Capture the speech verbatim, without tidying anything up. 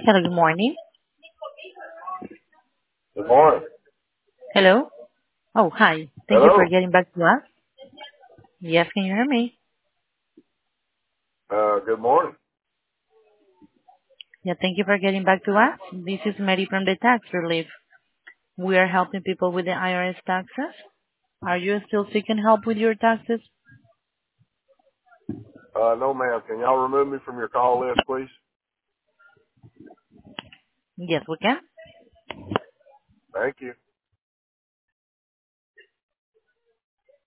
Hello, good morning. Good morning. Hello. Oh, hi. Thank you for Hello. getting back to us. Yes, can you hear me? Uh, good morning. Yeah, thank you for getting back to us. This is Mary from the Tax Relief. We are helping people with the I R S taxes. Are you still seeking help with your taxes? Uh, no ma'am. Can y'all remove me from your call list, please? Yes, we can. Thank you.